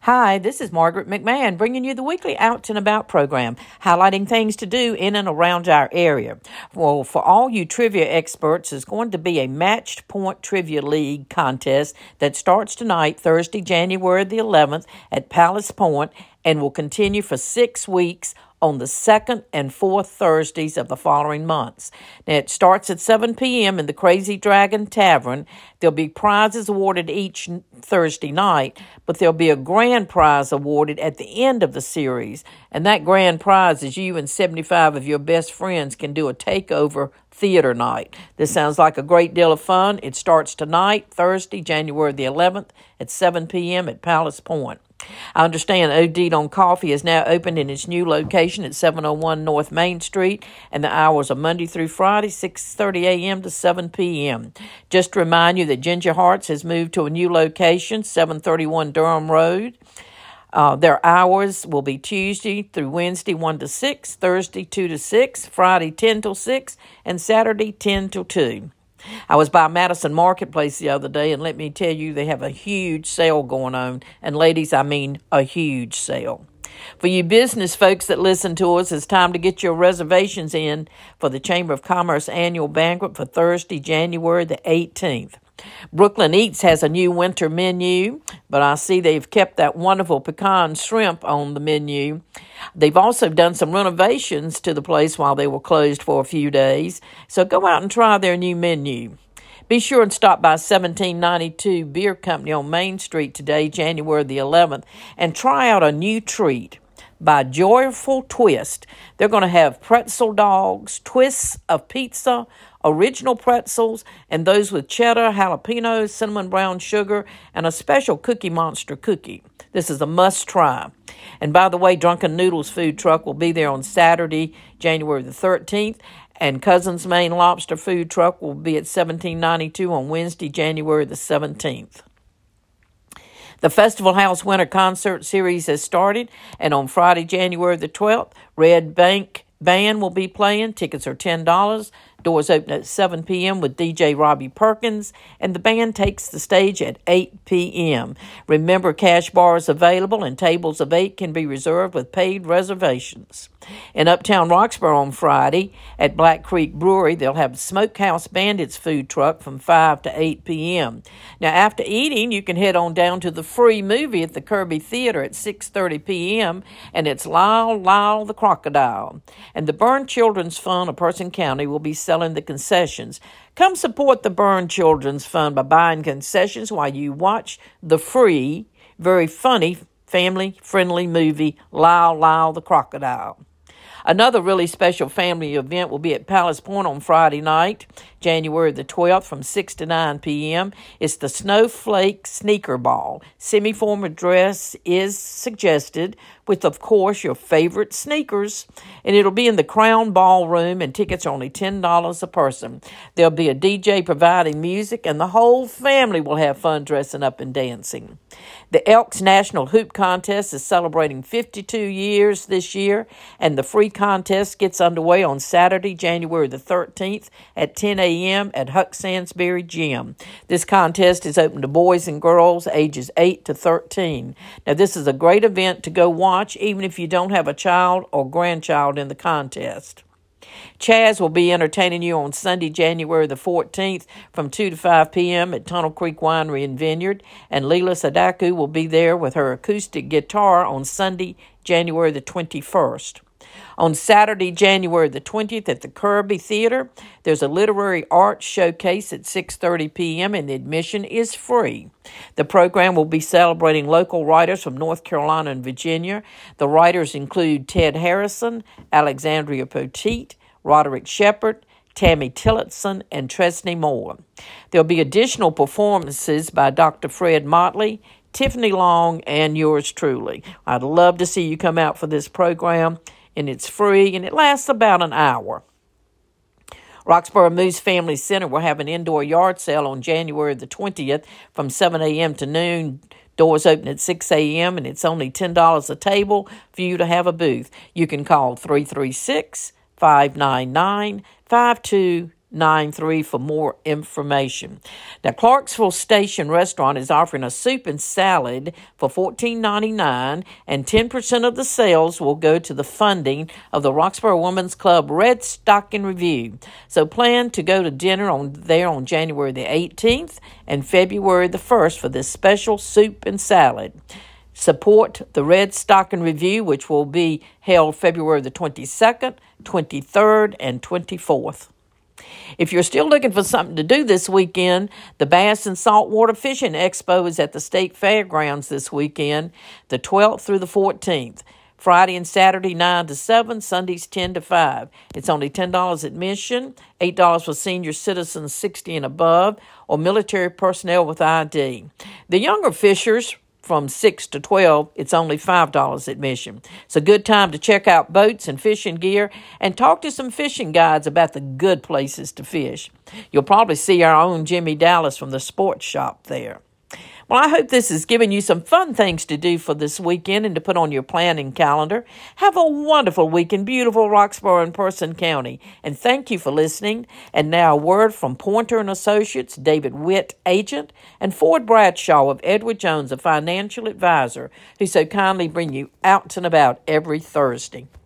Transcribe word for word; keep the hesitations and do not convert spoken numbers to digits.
Hi, this is Margaret McMahon bringing you the weekly Out and About program, highlighting things to do in and around our area. Well, for all you trivia experts, there's going to be a matched point trivia league contest that starts tonight, Thursday, January the eleventh at Palace Point, and will continue for six weeks on the second and fourth Thursdays of the following months. Now, it starts at seven p.m. in the Crazy Dragon Tavern. There'll be prizes awarded each Thursday night, but there'll be a grand prize awarded at the end of the series. And that grand prize is you and seventy-five of your best friends can do a takeover theater night. This sounds like a great deal of fun. It starts tonight, Thursday, January the eleventh at seven p.m. at Palace Point. I understand O'Deed on Coffee is now open in its new location at seven oh one North Main Street, and the hours are Monday through Friday, six thirty a.m. to seven p.m. Just to remind you that Ginger Hearts has moved to a new location, seven thirty-one Durham Road. Uh, their hours will be Tuesday through Wednesday, one to six, Thursday, two to six, Friday, ten till six, and Saturday, ten till two. I was by Madison Marketplace the other day, and let me tell you, they have a huge sale going on. And ladies, I mean a huge sale. For you business folks that listen to us, it's time to get your reservations in for the Chamber of Commerce annual banquet for Thursday, January the eighteenth. Brooklyn Eats has a new winter menu, but I see they've kept that wonderful pecan shrimp on the menu. They've also done some renovations to the place while they were closed for a few days, so go out and try their new menu. Be sure and stop by seventeen ninety-two Beer Company on Main Street today, January the eleventh, and try out a new treat by Joyful Twist. They're going to have pretzel dogs, twists of pizza, original pretzels, and those with cheddar, jalapeno, cinnamon brown sugar, and a special Cookie Monster cookie. This is a must-try. And by the way, Drunken Noodles food truck will be there on Saturday, January the thirteenth, and Cousin's Maine Lobster food truck will be at seventeen ninety-two on Wednesday, January the seventeenth. The Festival House Winter Concert Series has started, and on Friday, January the twelfth, Red Bank Band will be playing. Tickets are ten dollars. Doors open at seven p.m. with D J Robbie Perkins, and the band takes the stage at eight p.m. Remember, cash bars available, and tables of eight can be reserved with paid reservations. In Uptown Roxborough on Friday at Black Creek Brewery, they'll have Smokehouse Bandits food truck from five to eight p.m. Now, after eating, you can head on down to the free movie at the Kirby Theater at six thirty p.m., and it's Lyle, Lyle the Crocodile. And the Burn Children's Fund of Person County will be selling the concessions. Come support the Burn Children's Fund by buying concessions while you watch the free, very funny, family-friendly movie, Lyle, Lyle the Crocodile. Another really special family event will be at Palace Point on Friday night, January the twelfth, from six to nine p.m. It's the Snowflake Sneaker Ball. Semi-formal dress is suggested with, of course, your favorite sneakers. And it'll be in the Crown Ballroom, and tickets are only ten dollars a person. There'll be a D J providing music, and the whole family will have fun dressing up and dancing. The Elks National Hoop Contest is celebrating fifty-two years this year, and the free contest gets underway on Saturday, January the thirteenth at ten a.m. at Huck Sansbury Gym. This contest is open to boys and girls ages eight to thirteen. Now, this is a great event to go watch, even if you don't have a child or grandchild in the contest. Chaz will be entertaining you on Sunday, January the fourteenth from two to five p.m. at Tunnel Creek Winery and Vineyard, and Leela Sadaku will be there with her acoustic guitar on Sunday, January the twenty-first. On Saturday, January the twentieth at the Kirby Theater, there's a literary arts showcase at six thirty p.m. and the admission is free. The program will be celebrating local writers from North Carolina and Virginia. The writers include Ted Harrison, Alexandria Poteet, Roderick Shepard, Tammy Tillotson, and Tresney Moore. There'll be additional performances by Doctor Fred Motley, Tiffany Long, and yours truly. I'd love to see you come out for this program, and it's free, and it lasts about an hour. Roxborough Moose Family Center will have an indoor yard sale on January the twentieth from seven a.m. to noon. Doors open at six a.m., and it's only ten dollars a table for you to have a booth. You can call three three six, five nine nine, five two nine three for more information. Now, Clarksville Station Restaurant is offering a soup and salad for fourteen ninety-nine, and ten percent of the sales will go to the funding of the Roxborough Women's Club Red Stocking Review. So plan to go to dinner on there on January the eighteenth and February the first for this special soup and salad. Support the Red Stocking Review, which will be held February the twenty-second, twenty-third, and twenty-fourth. If you're still looking for something to do this weekend, the Bass and Saltwater Fishing Expo is at the State Fairgrounds this weekend, the twelfth through the fourteenth. Friday and Saturday, nine to seven, Sundays, ten to five. It's only ten dollars admission, eight dollars for senior citizens sixty and above, or military personnel with I D. The younger fishers, from six to twelve, it's only five dollars admission. It's a good time to check out boats and fishing gear and talk to some fishing guides about the good places to fish. You'll probably see our own Jimmy Dallas from the sports shop there. Well, I hope this has given you some fun things to do for this weekend and to put on your planning calendar. Have a wonderful week in beautiful Roxborough and Person County. And thank you for listening. And now a word from Pointer and Associates, David Witt, agent, and Ford Bradshaw of Edward Jones, a financial advisor, who so kindly bring you out and about every Thursday.